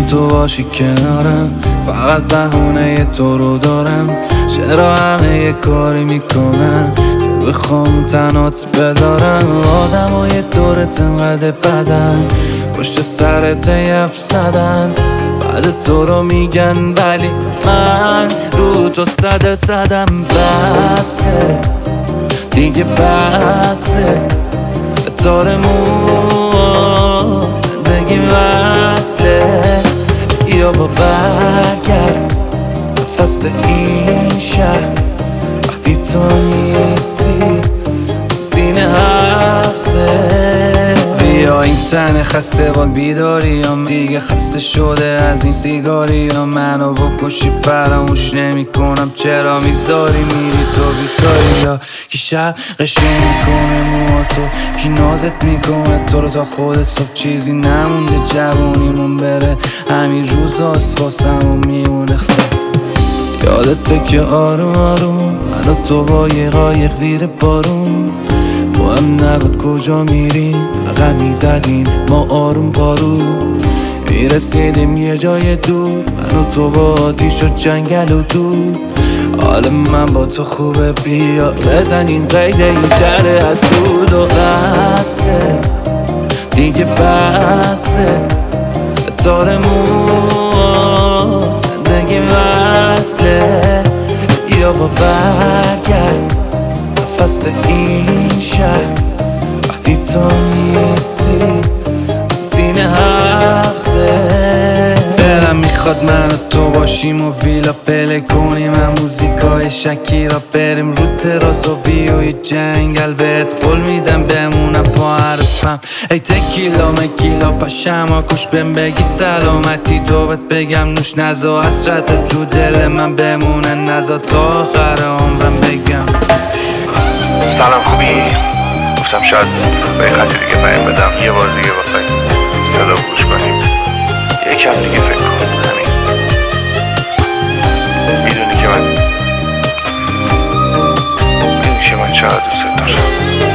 تو باشی کنارم، فقط بهونه تو رو دارم. چرا همه یه کاری میکنن که بخوام تنات بذارن؟ آدمای دورت انقدر بدن، پشت سرت یف زدن، بعد تو رو میگن ولی من رو تو صدم. بسه دیگه بسه، تارمون زندگی وصله. یا با برگرد نفس این شهر، وقتی تو نیستی سینه حبسه. بیا این تن خسته با بیداریم، دیگه خسته شده از این سیگاریم. منو بکشی فراموش نمی کنم، چرا میذاری میری تو بیکاری؟ یا کی شب قشنگ میکنه موها تو، کی نازت میکنه تو رو تا خود صبح چیزی نمونده جوونیمون بره. همین روزاست واسمون میمونه یادته که آروم آروم من و تو با یه قایق زیر بارون با هم نبود کجا میریم، فقط میزدیم ما آروم پارو. میرسیدیم یه جای دور، من و تو با آتیش و جنگل و دود. حال من با تو خوبه، بیا بزنیم قید این شهر از دود. و بسه دیگه بسه، تارمون زندگی وصله. یا با برگرد نفس این شهر، وقتی تو نیستی سینه حبسه. دلم میخواد من و تو باشیم و ویلا پله کنیم، هم موزیکای شکیرا بریم رو تراس و بیوی جنگل. بهت قول میدم بمونم پا حرفم، ای تکیلا مکیلا پاشم کش بهم بگی سلامتی. تو بهت بگم نوش نزا حسرتت رو دل من بمونه، نزا تا آخر عمرم بگم. سلام خوبی؟ گفتم شاید به این خطی دیگه پیام بدم، یه بار دیگه بخوای صدا گوش کنیم، یکم دیگه فکر کن. همین میدونی که من چقدر دوست دارم.